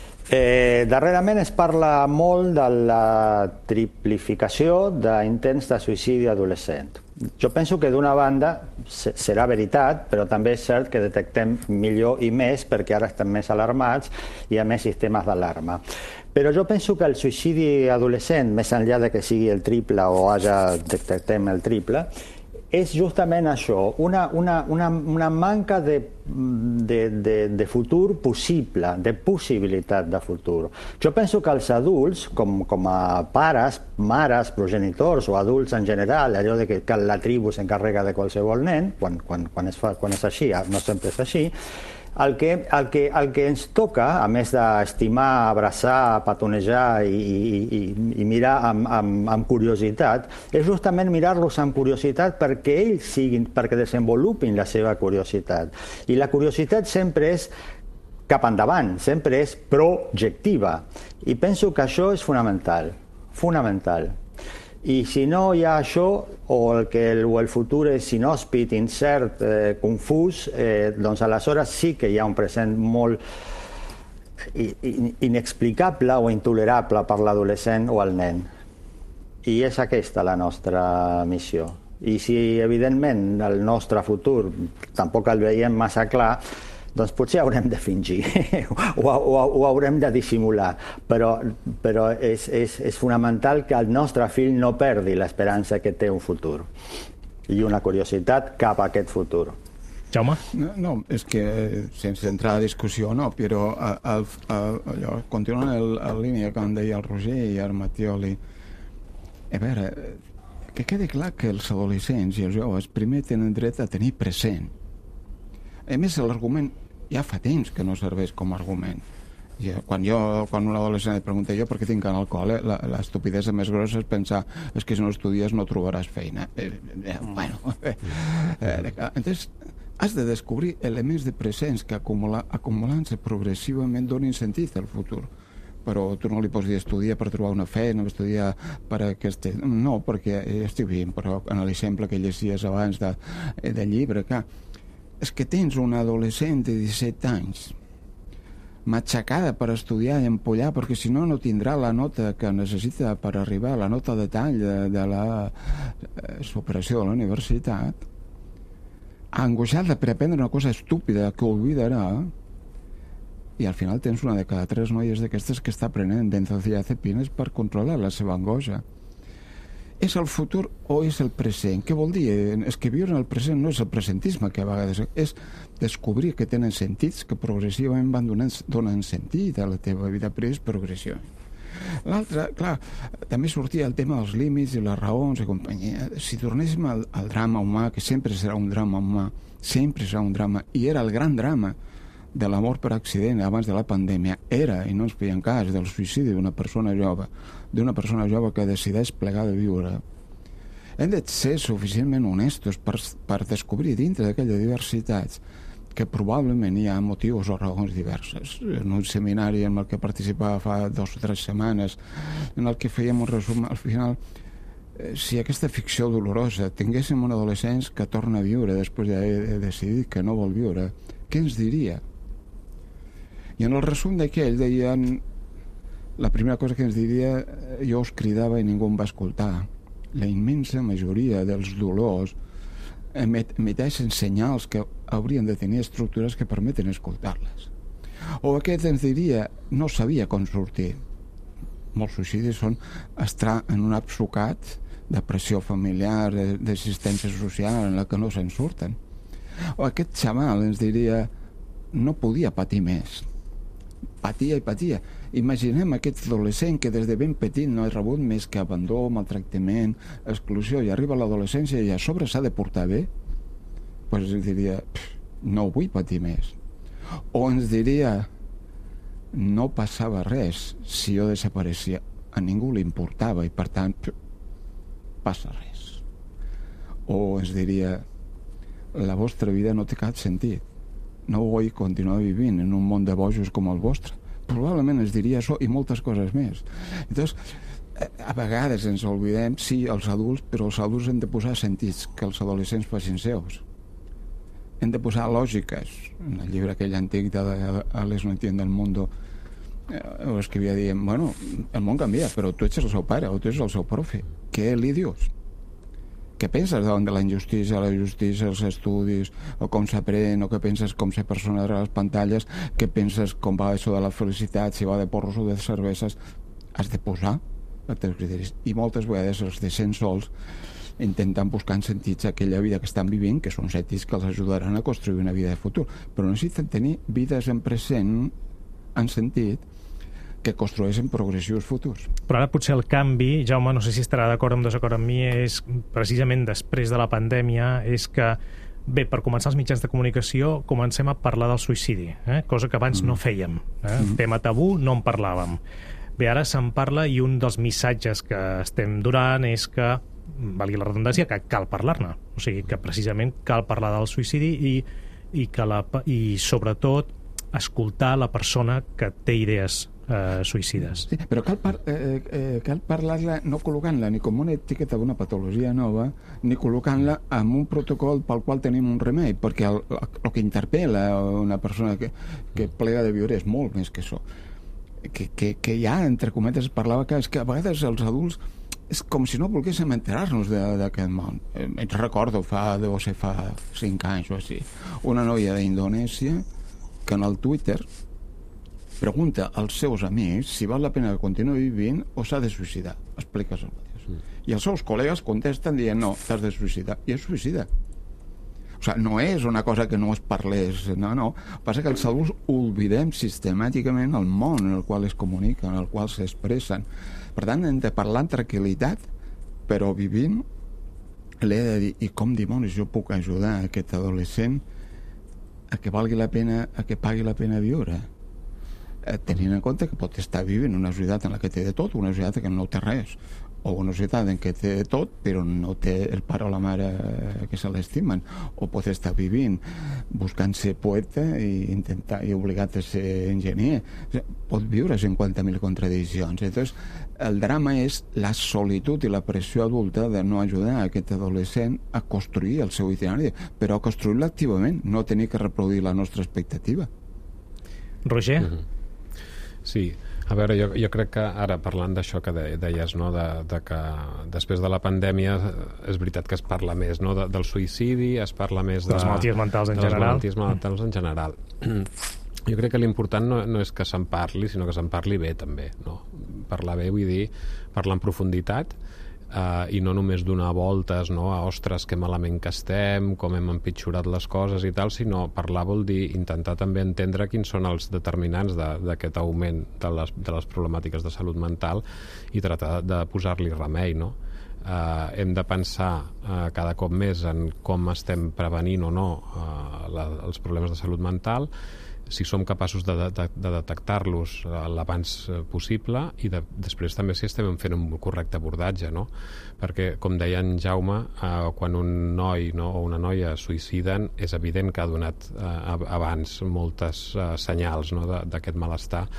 Eh, darrerament es parla molt de la triplificació d'intents de suïcidi adolescent. Jo penso que d'una banda serà veritat, però també és cert que detectem millor i més perquè ara estem més alarmats i hi ha més sistemes d'alarma. Però jo penso que el suïcidi adolescent, més enllà de que sigui el triple o haja detectem el triple, és justament això, una, una, una, una manca de, de, de, de futur possible, de possibilitat de futur. Jo penso que els adults, com, com a pares, mares, progenitors o adults en general, allò de que, que la tribu s'encarrega de qualsevol nen, quan, quan, quan, és, quan és així, no sempre és així, el que, el, que, el que ens toca, a més d'estimar, abraçar, petonejar i, i, i mirar amb, amb, amb curiositat, és justament mirar-los amb curiositat perquè ells siguin, perquè desenvolupin la seva curiositat. I la curiositat sempre és cap endavant, sempre és projectiva. I penso que això és fonamental, fonamental. I si no hi ha això, o el, que el, o el futur és inhòspit, incert, eh, confús, eh, doncs aleshores sí que hi ha un present molt inexplicable o intolerable per l'adolescent o el nen. I és aquesta la nostra missió. I si, evidentment, el nostre futur tampoc el veiem massa clar, doncs potser haurem de fingir o, o, o haurem de dissimular, però, però és, és, és fonamental que el nostre fill no perdi l'esperança que té un futur i una curiositat cap a aquest futur. Jaume? No, no és que, sense entrar a discussió, no, però el, el, allò, continuant el, la línia que em deia el Roger i el Mattioli, a veure, que quedi clar que els adolescents i els joves primer tenen dret a tenir present. A més, l'argument ja fa temps que no serveix com a argument. I quan jo, quan un adolescent et pregunta jo per què tinc anar al col·le, la, l'estupidesa més grossa és pensar és que si no estudies no trobaràs feina. Eh, eh, bueno, eh, eh, entonces has de descobrir elements de presents que acumula, acumulant-se progressivament donin sentit al futur. Però tu no li pots dir estudiar per trobar una feina, estudiar per aquest... No, perquè estic bé, però en l'exemple que llegies abans de, del llibre, que és que tens una adolescent de disset anys matxacada per estudiar i empollar perquè si no no tindrà la nota que necessita per arribar a la nota de tall de, de la eh, superació de la universitat, angoixada per aprendre una cosa estúpida que oblidarà, i al final tens una de cada tres noies d'aquestes que està prenent benzodiazepines per controlar la seva angoixa. És el futur o és el present? Què vol dir? És que viure en el present no és el presentisme, que a vegades és descobrir que tenen sentits que progressivament van donant, donant sentit a la teva vida, però és progressió. L'altre, clar, també sortia el tema dels límits i les raons i companyia. Si tornéssim al, al drama humà, que sempre serà un drama humà, sempre serà un drama, i era el gran drama de la mort per accident abans de la pandèmia, era, i no ens feien cas, del suïcidi d'una persona jove, d'una persona jove que decideix plegar de viure. Hem de ser suficientment honestos per, per descobrir dintre d'aquella diversitat que probablement hi ha motius o raons diverses. En un seminari en el que participava fa dos o tres setmanes, en el que fèiem un resum, al final si aquesta ficció dolorosa tinguéssim un adolescent que torna a viure després d'haver decidit que no vol viure, què ens diria? I en el resum d'aquell deien, la primera cosa que ens diria, jo us cridava i ningú em va escoltar. La immensa majoria dels dolors emeteixen senyals que haurien de tenir estructures que permeten escoltar-les. O aquest ens diria, no sabia com sortir. Molts suïcidis són estar en un atzucac de pressió familiar, d'assistència social en la que no se'n surten. O aquest xaval ens diria, no podia patir més. Patia i patia. Imaginem aquest adolescent que des de ben petit no ha rebut més que abandó, maltractament, exclusió, i arriba a l'adolescència i a sobre s'ha de portar bé, doncs ens diria, no vull patir més. O ens diria, no passava res si jo desapareixia, a ningú li importava i per tant passa res. O ens diria, la vostra vida no té cap sentit, no vull continuar vivint en un món de bojos com el vostre. Probablement ens diria això i moltes coses més. Llavors, a vegades ens oblidem, sí, els adults, però els adults hem de posar sentits que els adolescents facin seus. Hem de posar lògiques. En el llibre aquell antic d'Alex no entiende el mundo, ho escrivia dient, bueno, el món canvia, però tu ets el seu pare o tu ets el seu profe. Què li dius? Què penses davant de la injustícia, la justícia, els estudis, o com s'aprèn, o què penses com ser persona a les pantalles, què penses com va això de la felicitat, si va de porros o de cerveses? Has de posar els teus criteris. I moltes vegades els deixen sols intentant buscar sentits a aquella vida que estan vivint, que són sentits que els ajudaran a construir una vida de futur. Però necessiten tenir vides en present, en sentit, que construeixen progressius futurs. Però ara potser el canvi, Jaume, no sé si estarà d'acord o desacord amb mi, és precisament després de la pandèmia, és que, bé, per començar els mitjans de comunicació, comencem a parlar del suïcidi, eh? Cosa que abans mm. no fèiem. Eh? Mm. Tema tabú, no en parlàvem. Bé, ara se'n parla i un dels missatges que estem donant és que, valgui la redundància, que cal parlar-ne. O sigui, que precisament cal parlar del suïcidi i, i, que la, i sobretot, escoltar la persona que té idees eh, suïcides. Sí, però cal, par eh, eh, cal parlar-la no col·locant-la ni com una etiqueta d'una patologia nova, ni col·locant-la amb un protocol pel qual tenim un remei, perquè el, el que interpel·la una persona que, que plega de viure és molt més que això. Que, que, que ja, entre cometes, parlava que, és que a vegades els adults és com si no volguéssim enterar-nos d'aquest món. Eh, et recordo, fa, deu ser fa cinc anys o així, una noia d'Indonèsia que en el Twitter pregunta als seus amics si val la pena que continuï vivint o s'ha de suïcidar. Expliques el mateix. Mm. I els seus col·legues contesten dient no, t'has de suïcidar. I es suïcida. O sigui, no és una cosa que no es parlés, no, no. Passa que els adults oblidem sistemàticament el món en el qual es comuniquen, en el qual s'expressen. Per tant, hem de parlar en tranquil·litat, però vivint l'he de dir, i com dimonis jo puc ajudar aquest adolescent a que valgui la pena, a que pagui la pena viure, eh, tenint en compte que pot estar vivint en una societat en la que té de tot, una societat que no té res, o una societat en què té de tot però no té el pare o la mare que se l'estimen, o pot estar vivint buscant ser poeta i intentar i obligat a ser enginyer. O sigui, pot viure cinquanta mil contradiccions. Entonces, el drama és la solitud i la pressió adulta de no ajudar a aquest adolescent a construir el seu itinerari, però a construir-lo activament, no tenir que reproduir la nostra expectativa. Roger? Mm-hmm. Sí, a veure, jo, jo crec que ara parlant d'això que de, deies, no? de, de que després de la pandèmia és veritat que es parla més, no? de, del suïcidi, es parla més de les malalties mentals en de general. Les malalties mentals en general. Jo crec que l'important no, no és que se'n parli, sinó que se'n parli bé també, no? Parlar bé vull dir parlar en profunditat, Uh, i no només donar voltes, no, a ostres, que malament que estem, com hem empitjorat les coses i tal, sinó parlar vol dir intentar també entendre quins són els determinants d'aquest de, augment de les, de les problemàtiques de salut mental i tratar de posar-li remei, no? Uh, hem de pensar uh, cada cop més en com estem prevenint o no uh, la, els problemes de salut mental, si som capaços de, de, de detectar-los l'abans possible i de, després també si estem fent un correcte abordatge, no? Perquè, com deia en Jaume, eh, quan un noi, no, o una noia suïciden, és evident que ha donat eh, abans moltes eh, senyals, no, d'aquest malestar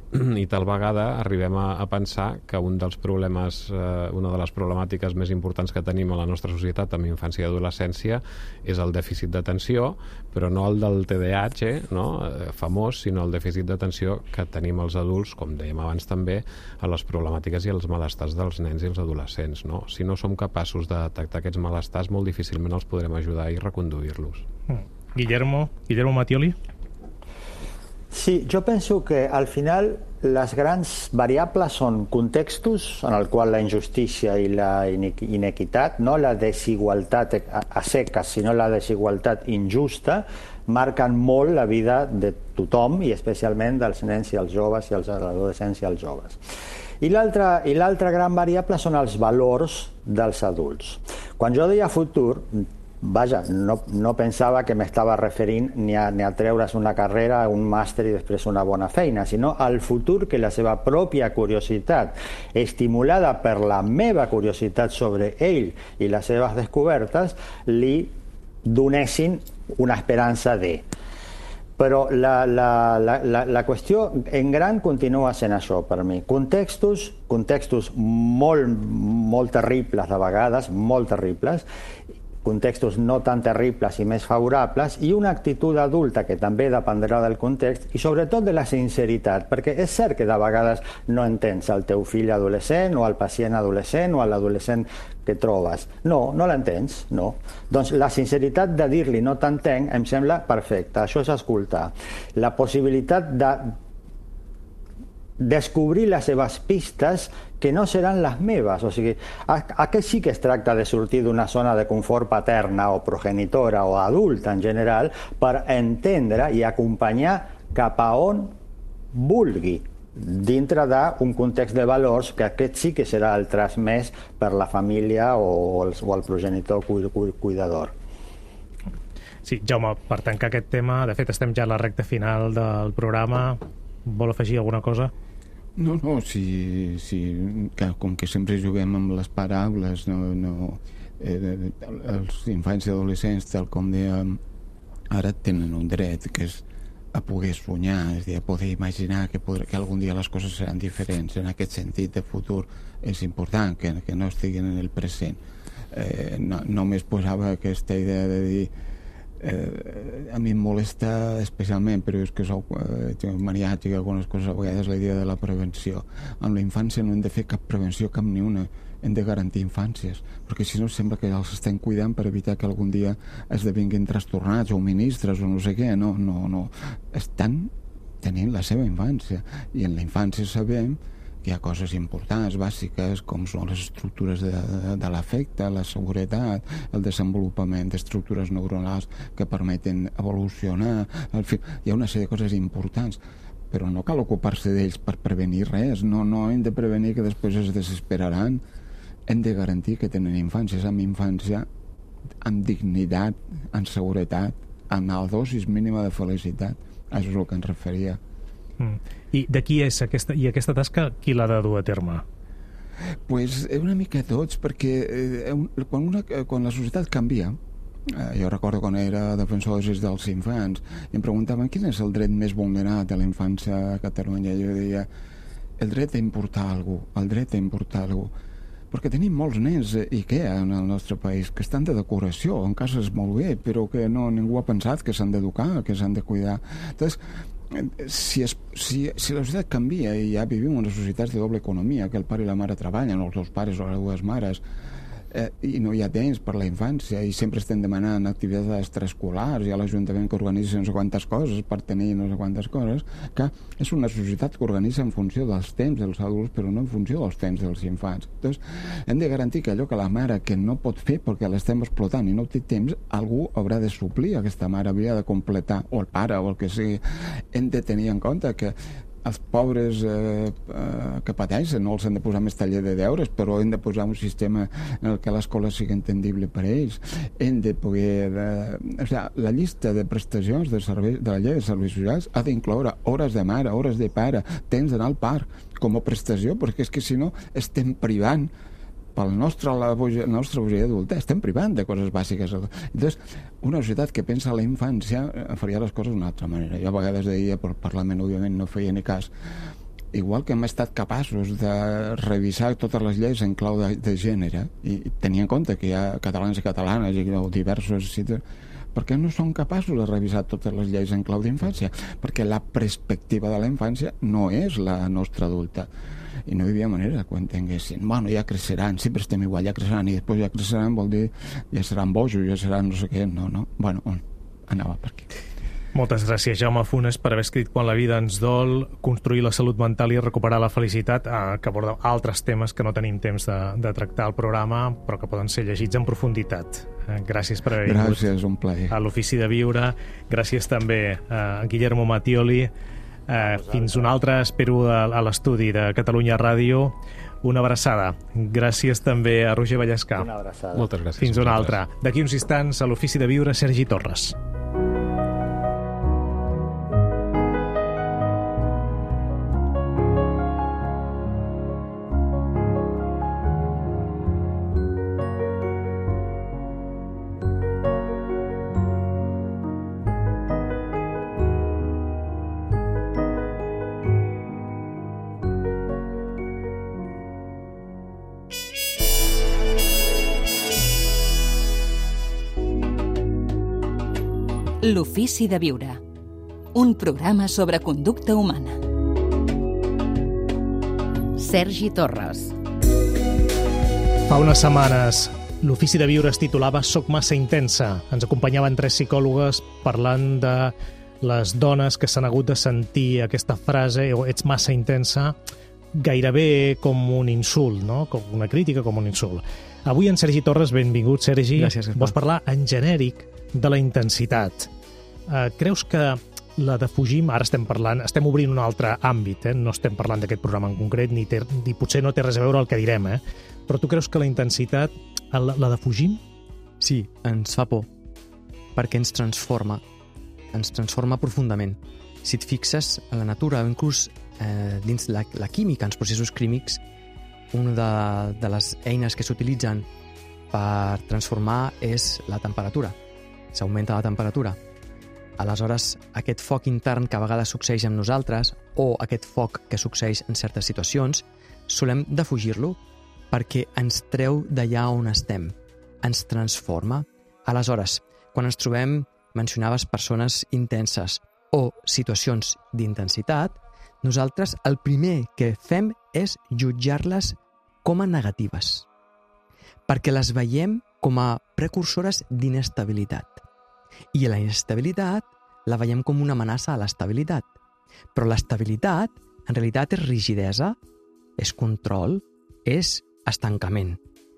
i tal vegada arribem a, a pensar que un dels problemes, eh, una de les problemàtiques més importants que tenim a la nostra societat amb infància i adolescència és el dèficit d'atenció, però no el del T D A H, no? eh, famós, sinó el dèficit d'atenció que tenim els adults, com dèiem abans també, a les problemàtiques i els malestars dels nens i els adolescents. No? Si no som capaços de detectar aquests malestars, molt difícilment els podrem ajudar i reconduir-los. Mm. Guillermo, Guillermo Mattioli? Sí, jo penso que al final les grans variables són contextos en el qual la injustícia i la inequitat, no la desigualtat a seques, sinó la desigualtat injusta, marquen molt la vida de tothom i especialment dels nens i els joves i els adolescents i els joves. I l'altra i l'altra gran variable són els valors dels adults. Quan jo deia futur, vaja, no, no pensava que m'estava referint ni a, ni a treure's una carrera, un màster i després una bona feina, sinó al futur que la seva pròpia curiositat, estimulada per la meva curiositat sobre ell i les seves descobertes, li donessin una esperança de. Però la, la, la, la, la qüestió en gran continua sent això per mi. Contextos, contextos molt, molt terribles de vegades, molt terribles, contextos no tan terribles i més favorables, i una actitud adulta que també dependrà del context i sobretot de la sinceritat, perquè és cert que de vegades no entens el teu fill adolescent o el pacient adolescent o l'adolescent que trobes. No, no l'entens, no. Doncs la sinceritat de dir-li no t'entenc em sembla perfecta, això és escoltar. La possibilitat de descobrir les seves pistes que no seran les meves. O sigui, aquí sí que es tracta de sortir d'una zona de confort paterna o progenitora o adulta en general per entendre i acompanyar cap a on vulgui dintre d'un context de valors que aquest sí que serà el transmès per la família o el, o el progenitor cuidador. Sí, Jaume, per tancar aquest tema, de fet estem ja a la recta final del programa, vol afegir alguna cosa? No, no, si, si, que, com que sempre juguem amb les paraules, no, no, eh, els infants i adolescents, tal com dèiem, ara tenen un dret, que és a poder soñar, és a dir, a poder imaginar que, podrà, que algun dia les coses seran diferents. En aquest sentit de futur és important que, que no estiguin en el present. Eh, no, només posava aquesta idea de dir Eh, a mi em molesta especialment, però és que soc eh, maniàtic algunes coses, a vegades la idea de la prevenció. Amb la infància no hem de fer cap prevenció, cap ni una, hem de garantir infàncies, perquè si no sembla que els estem cuidant per evitar que algun dia esdevinguin trastornats o ministres o no sé què. No, no, no, estan tenint la seva infància, i en la infància sabem hi ha coses importants, bàsiques, com són les estructures de, de, de l'afecte, la seguretat, el desenvolupament d'estructures neuronals que permeten evolucionar. En fi, hi ha una sèrie de coses importants, però no cal ocupar-se d'ells per prevenir res. No, no hem de prevenir que després es desesperaran. Hem de garantir que tenen infàncies amb infància, amb dignitat, amb seguretat, amb la dosis mínima de felicitat. Això és el que ens referia. Mm. I de qui és aquesta, i aquesta tasca qui l'ha de dur a terme? Pues una mica tots, perquè eh, quan, una, quan la societat canvia, eh, jo recordo quan era defensor dels drets dels infants i em preguntaven quin és el dret més vulnerat de la infància a Catalunya, jo deia el dret a importar algú, el dret a importar algú, perquè tenim molts nens IKEA en el nostre país que estan de decoració, en cases molt bé, però que no, ningú ha pensat que s'han d'educar, que s'han de cuidar. Entonces, si, es, si, si la societat canvia i ja vivim en unes societats de doble economia, que el pare i la mare treballen, o els dos pares o les dues mares, eh, i no hi ha temps per la infància i sempre estem demanant activitats extraescolars, hi ha l'Ajuntament que organitza no sé quantes coses per tenir no sé quantes coses, que és una societat que organitza en funció dels temps dels adults però no en funció dels temps dels infants. Entonces, hem de garantir que allò que la mare que no pot fer perquè l'estem explotant i no té temps, algú haurà de suplir aquesta mare, hauria de completar, o el pare o el que sigui. Hem de tenir en compte que els pobres eh, eh, que pateixen no els hem de posar més taller de deures, però hem de posar un sistema en el que l'escola sigui entendible per a ells. Hem de poder... Eh, o sigui, la llista de prestacions de, serveis, de la llei de serveis socials ha d'incloure hores de mare, hores de pare, temps d'anar al parc com a prestació, perquè és que si no estem privant pel nostre, la, la nostra bogeria adulta, estem privant de coses bàsiques. Entonces, una societat que pensa en la infància faria les coses d'una altra manera. Jo a vegades deia, per Parlament òbviament no feia ni cas, igual que hem estat capaços de revisar totes les lleis en clau de, de gènere i tenir en compte que hi ha catalans i catalanes i o diversos, per què no són capaços de revisar totes les lleis en clau d'infància? Perquè la perspectiva de la infància no és la nostra adulta i no hi havia manera que ho entenguessin. Bueno, ja creixeran, sempre estem igual, ja creixeran i després ja creixeran vol dir ja seran bojos, ja seran no sé què, no, no, bueno, anava per aquí. Moltes gràcies, Jaume Funes, per haver escrit Quan la vida ens dol, construir la salut mental i recuperar la felicitat, eh, que aborda altres temes que no tenim temps de, de tractar al programa, però que poden ser llegits en profunditat. Eh, gràcies per haver vingut. Gràcies, un plaer. A l'Ofici de Viure. Gràcies també a Guillermo Mattioli. Eh, fins un altre, espero, a, a l'estudi de Catalunya Ràdio. Una abraçada. Gràcies també a Roger Vallescà. Una abraçada. Moltes gràcies. Fins una altra. D'aquí uns instants, a l'Ofici de Viure, Sergi Torres. L'Ofici de Viure, un programa sobre conducta humana. Sergi Torres. Fa unes setmanes, l'Ofici de Viure es titulava Soc massa intensa. Ens acompanyaven tres psicòlogues parlant de les dones que s'han hagut de sentir aquesta frase, o ets massa intensa, gairebé com un insult, no? Com una crítica, com un insult. Avui en Sergi Torres, benvingut, Sergi. Gràcies, Vols parlar en genèric de la intensitat. Uh, creus que la defugim? Ara estem parlant, estem obrint un altre àmbit, eh? No estem parlant d'aquest programa en concret, ni, té, ni potser no té res a veure el que direm, eh? Però tu creus que la intensitat la, la defugim? Sí, ens fa por, perquè ens transforma, ens transforma profundament. Si et fixes, a la natura, o inclús eh, dins la, la química, en els processos químics, una de, de les eines que s'utilitzen per transformar és la temperatura. S'augmenta la temperatura. Aleshores, aquest foc intern que a vegades succeeix amb nosaltres, o aquest foc que succeeix en certes situacions, solem defugir-lo perquè ens treu d'allà on estem, ens transforma. Aleshores, quan ens trobem, mencionaves persones intenses o situacions d'intensitat, nosaltres el primer que fem és jutjar-les com a negatives, perquè les veiem com a precursores d'inestabilitat. I la inestabilitat la veiem com una amenaça a l'estabilitat. Però l'estabilitat, en realitat, és rigidesa, és control, és estancament.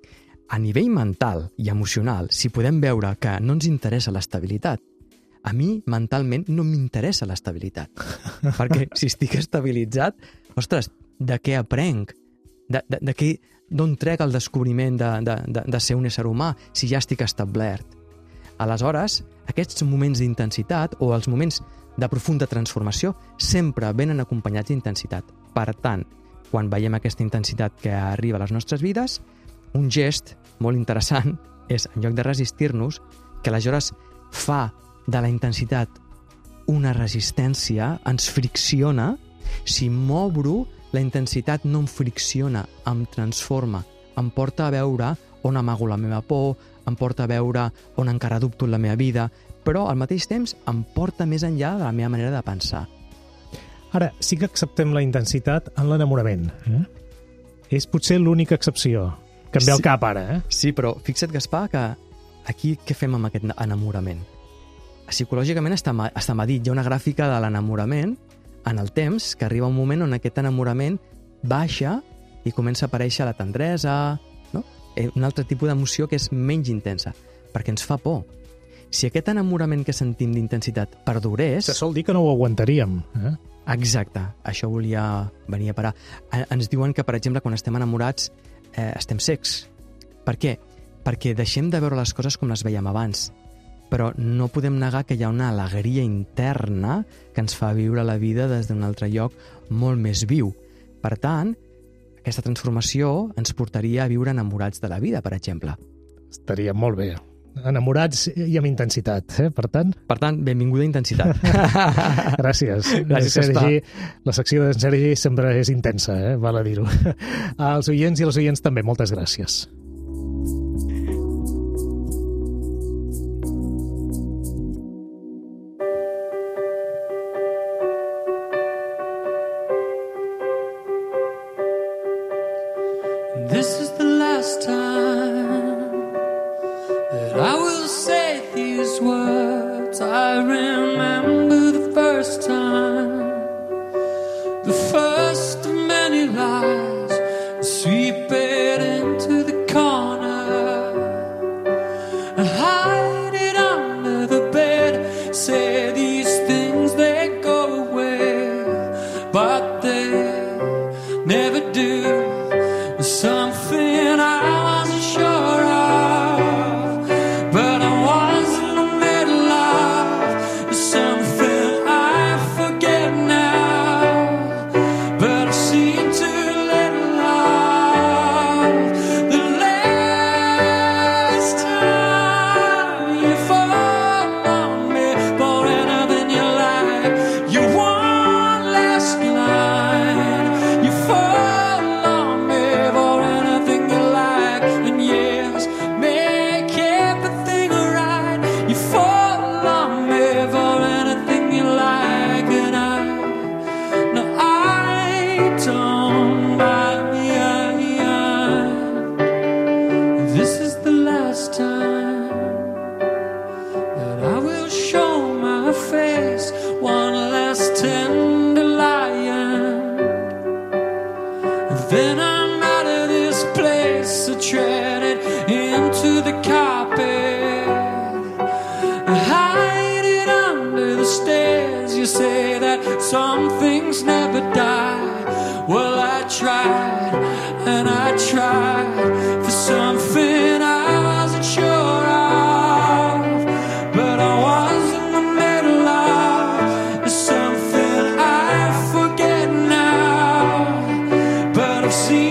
A nivell mental i emocional, si podem veure que no ens interessa l'estabilitat, a mi, mentalment, no m'interessa l'estabilitat. Perquè si estic estabilitzat, ostres, de què aprenc? De, de, de què, d'on trec el descobriment de, de, de, de ser un ésser humà si ja estic establert? Aleshores, aquests moments d'intensitat o els moments de profunda transformació sempre venen acompanyats d'intensitat. Per tant, quan veiem aquesta intensitat que arriba a les nostres vides, un gest molt interessant és, en lloc de resistir-nos, que aleshores fa de la intensitat una resistència, ens fricciona. Si m'obro, la intensitat no em fricciona, em transforma, em porta a veure on amago la meva por, em porta a veure on encara dubto en la meva vida, però al mateix temps em porta més enllà de la meva manera de pensar. Ara, sí que acceptem la intensitat en l'enamorament. Eh? És potser l'única excepció que em ve al Sí. cap ara. Eh? Sí, però fixa't, Gaspar, que aquí què fem amb aquest enamorament? Psicològicament està, està medit. Hi ha una gràfica de l'enamorament en el temps, que arriba un moment on aquest enamorament baixa i comença a aparèixer la tendresa, no? Un altre tipus d'emoció que és menys intensa, perquè ens fa por. Si aquest enamorament que sentim d'intensitat perdurés... Se sol dir que no ho aguantaríem. Eh? Exacte, això volia venir a parar. Ens diuen que, per exemple, quan estem enamorats eh, estem secs. Per què? Perquè deixem de veure les coses com les veiem abans. Però no podem negar que hi ha una alegria interna que ens fa viure la vida des d'un altre lloc molt més viu. Per tant, aquesta transformació ens portaria a viure enamorats de la vida, per exemple. Estaria molt bé. enamorats i amb intensitat, eh? Per tant... Per tant, benvinguda intensitat. Gràcies. Gràcies, Sergi. La secció d'en Sergi sempre és intensa, eh? Val a dir-ho. Als oients i les oients també, moltes gràcies. This is the last time that I will say these words. I remember the first time, the first of many lies, sweep it into the corner, hide it under the bed, say these things, they go away, but they never do. Something I wasn't sure of, but I was in the middle of something I forget now, but I seem to let love. The last time you fall on me for anything you like, you one last line, you fall then I'm out of this place, I tread it into the carpet, hide it under the stairs. You say that some things never die. Well, I tried and I tried for something I wasn't sure of, but I was in the middle of something I forget now. But I've seen